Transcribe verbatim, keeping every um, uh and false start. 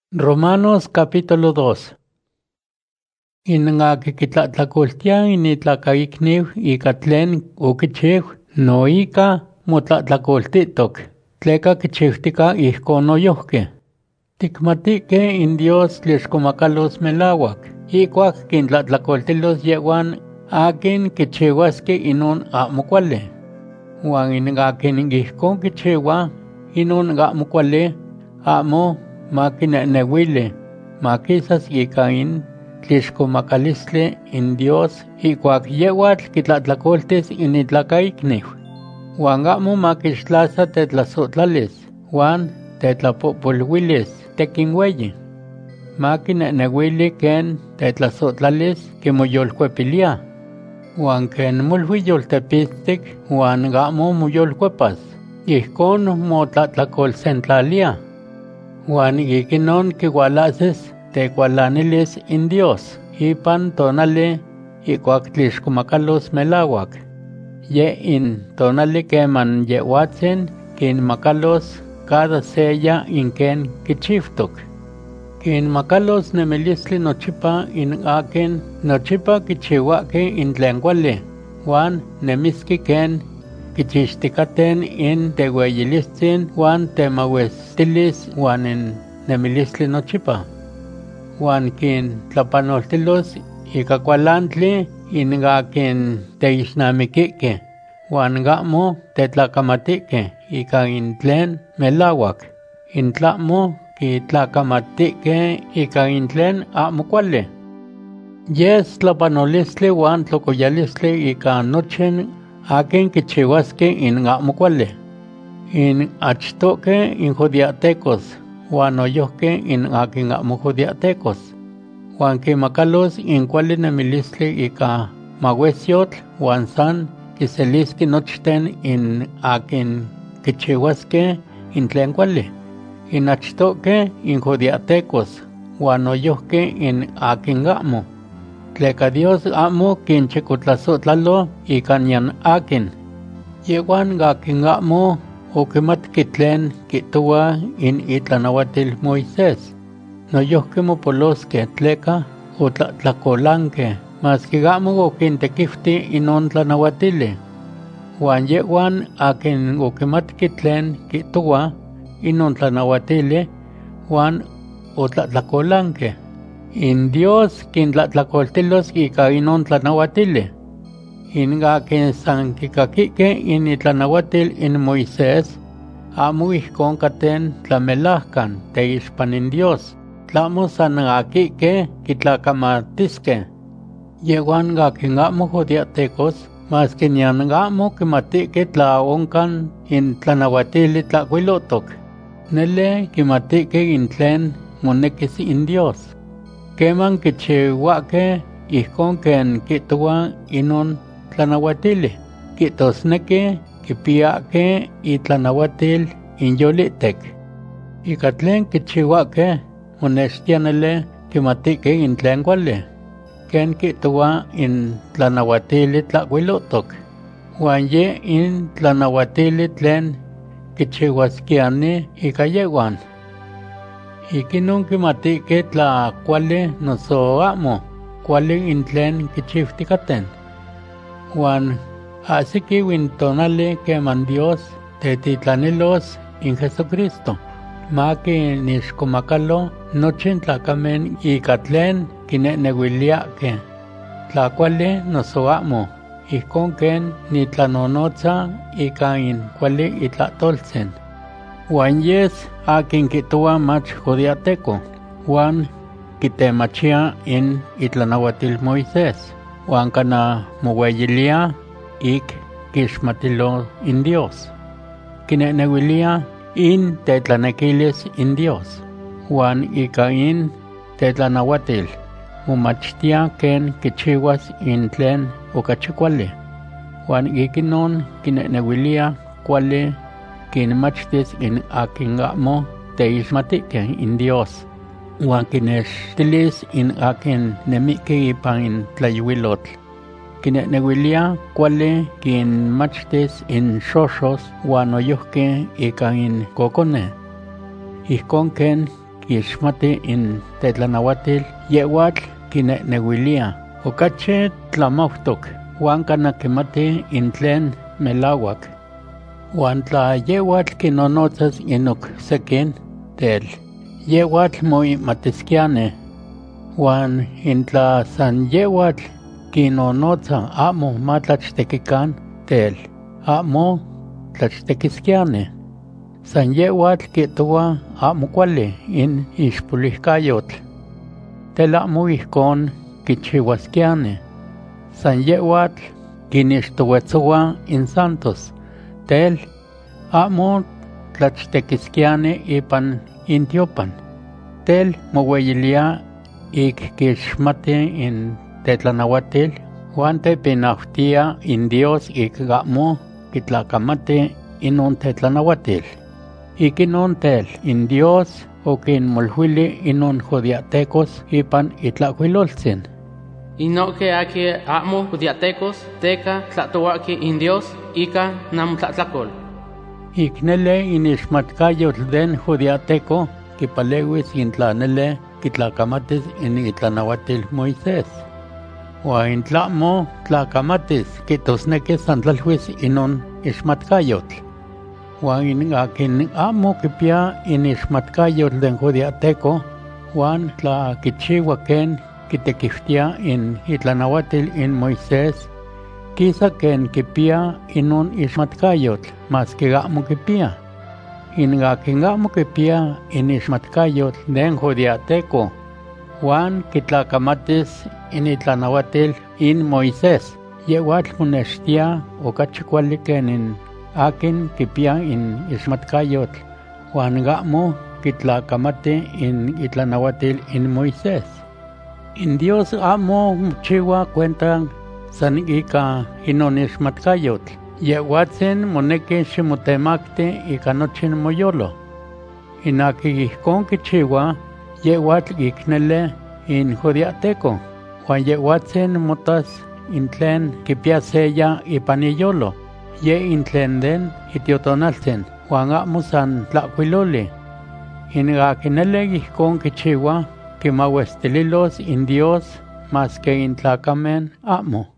Romanos capítulo dos. Inngaki kitlatlakoltia initlakaikniw ika tlen okichiw no ika motlatlakoltitok, tleka kichiwtika ijkon noyohki. Tikmatike in Dios tlixkomakalos melawak, ikuak kintlatlakoltilos yehuan akin kichiwaski inon amo kuali. Huan ingakin ijkon kichiwa inon amo kuali, amo makinenewili, makisas ika in tlixkomakalistli in Dios ikuak yewatl kitlatlakoltis initlakaikniw. Huan amo makixtlasa tetlasotlalis, huan tetlapopolwilis tekinweyi. Makinenewili ken tetlasotlalis kimoyolkuepilia, huan ken molui yoltepistik huan amo moyolkuepas, ijkon motlatlakolsentlalia. Huan ikinon kiwalasis tekualanilis in Dios ipan tonali ikuak tlixkomakalos melawak. Ye in tonali keman yehuatzin kinmakalos cada seya inken kichiftok. Kinmakalos nemilistli nochipa in akin nochipa kichiwaki in tlen kuali, huan nemiski ken kichixtikaten in teweyilistzin huan temawestilis huan in nemilistli nochipa. Huan kin tlapanoltilos ika kualantli inga kin teixnamikiki, huan amo tetlakamatike ika in tlen melawak, in tlamo kitlakamatike ika in tlen amo kuali. Yes tlapanolistli huan tlokoyalistli ika nochin akin kichiwaski in amo kuali. In achtoke in judiatecos, huan noyohke in akin amo judiatecos. Huan kimakalos in kuali nemilistli ika mawesiotl huan san kiseliski nochten in akin kichiwaski in tlen kuali. In achtoke in judiatecos, huan noyohke in akin amo. Tleka Dios amo kinchikotlasotlalo ika nian akin. Yehuan akin amo okimatki tlen kihtowa in itlanahuatil Moisés. Noyohki mopoloske tleka otlatlakolanke, maski amo okintekifti inon tlanahuatili. Huan yehuan akin okimatki tlen kihtowa inon tlanahuatili, huan otlatlakolanke. In Dios kintlatlakoltilos ika inon tlanahuatili. In akin san kikakike in itlanahuatil in Moisés, amo ijkon katen tlamelajkan teixpan in Dios, tlamo san akike kitlakamatiske. Yehuan akin amo judiatecos, maski nian amo kimatike tla onkan in tlanahuatili tlakuilotok, nele kimatike in tlen monekis in Dios. Keman kichiwake ijkon ken kihtowa inon tlanahuatili, kihtosneki kipiake itlanahuatil inyolitek. Ika tlen kichiwake monextia nele kimatike in tlen kuali, ken kihtowa in tlanahuatili tlakuilotok, huan ye in tlanahuatili tlen kichiwaskiani ika yehuan. Ikinon kimatike tla kuali noso amo kuali in tlen kichiwtikaten. Huan asikiw in tonali keman Dios tetitlanilos in Jesucristo, makinixkomakalo nochin tlakamen ika tlen kinenewiliake, tla kuali noso amo, ijkon ken nitlanonotza ika in kuali itlahtoltsin. Huan yes akin kihtowa mach judiateco, huan kitemachia in itlanahuatil Moisés, huan kana moweyilia ik kixmatilo in Dios. Kinenewilia in tetlanekilis in Dios, huan ika in tetlanahuatil momachtia ken kichiwas in tlen okachi kuali. Huan ikinon kinenewilia kuali kinmachtis in akin amo teixmatike in Dios, huan kinextilis in akin nemiki ipan in tlayuilotl. Kinenewilia kuali kinmachtis in xoxos huan noyohki ika in kokone. Ijkon ken ixmati in tetlanahuatil yeuatl kinehnehuilia okachi tlamautok huan kana kimati in tlen melauak. Huan tla yeuatl kinonotzas inok sekin tel yeuatl moimatisquiane huan intla san yeuatl kinonotza amo matlachtekikan tel amo tlachtekisquiane. San yeuatl kihtowa amo kuali in ixpolihkayotl. Tel amo ihkon kichiuasquiane. San yeuatl kinixtowetzowa in santos. Tel amo tlachtekisquiane ipan intiopan. Tel moweilia ik kixmati in tetlanahuatil huan tepinauhtia in Dios ik amo kitlakamati inon tetlanahuatil. Ik inon tel in Dios okinmolhuili inon judiatecos ipan itlahuiloltzin. Inoque aki amo judiatecos teca tlatowaki in Dios ika namtlatlacol. Ik nele inixmatkayotl den judiateco kipalewis intlanele kitlakamatis in itlanahuatil Moisés. Huan intlamo tlakamatis kitosneki san tlalhuis inon ixmatkayotl. Huan in akin amo kipia in ixmatkayotl den judiateco huan tla kichiua ken kitekiftia in itlanahuatil in Moisés kisa ken kipia inon ixmatkayotl mas que amo kipia. In akin amo kipia in ixmatkayotl den judiateco huan kitlakamatis in itlanahuatil in Moisés yeuatl monextia okachi kuali ken in akin kipia in ixmatkayotl huan amo kitlakamati in itlanahuatil in Moisés. In Dios amo mochiua cuenta san ika inon ixmatkayotl. Yeuatzin moneki ximotemakti ika nochi moyolo. In aki ihkon kichiua yeuatl iknele in judiateco huan yeuatzin motas in tlen kipia seya ipan iyolo ye in tlen den itiotonaltzin huan amo san tlahuiloli. In akinele ihkon kichiua kimauestililos in Dios mas que in tlacamen amo.